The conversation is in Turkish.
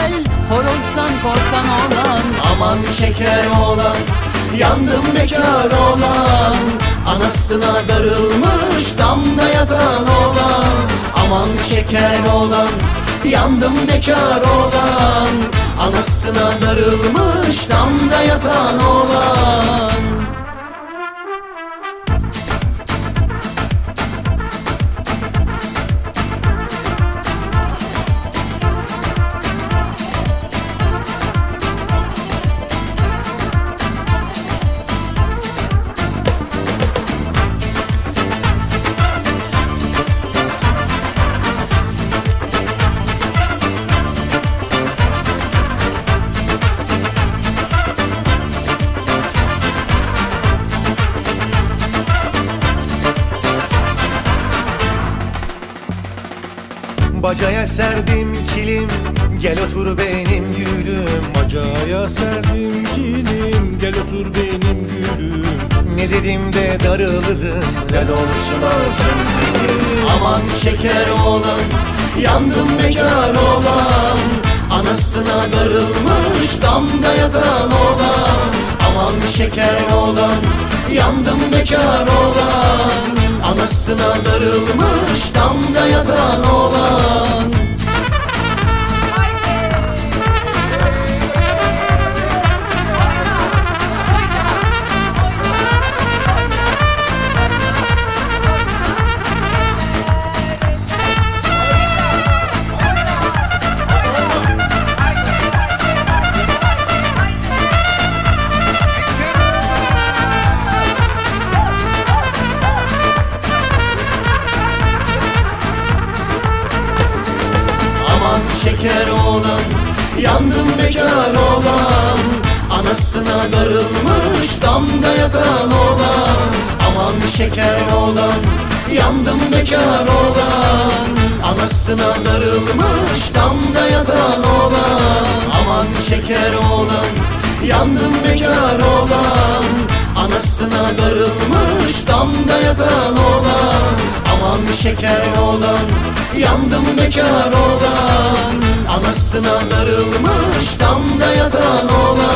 gel, horozdan korkan oğlan. Aman şeker oğlan, yandım bekar oğlan. Anasına darılmış damda yatan oğlan. Aman şeker oğlan, yandım bekar oğlan. Anasına darılmış damda yatan oğlan. Bacaya serdim kilim, gel otur benim gülüm. Bacaya serdim kilim, gel otur benim gülüm. Ne dedim de darıldın, lal olsun ağzın dilim. Aman şeker oğlan, yandım bekar oğlan. Anasına darılmış damda yatan oğlan. Aman şeker oğlan, yandım bekar oğlan. Anasına darılmış damda yatan oğlan. Şeker oğlan, yandım bekar oğlan. Anasına darılmış damda yatan oğlan. Aman şeker oğlan, yandım bekar oğlan. Anasına darılmış damda yatan oğlan. Aman şeker oğlan, yandım bekar oğlan. Anasına darılmış damda yatan oğlan. Aman şeker oğlan, yandım bekar oğlan. Anasına darılmış damda yatan oğlan.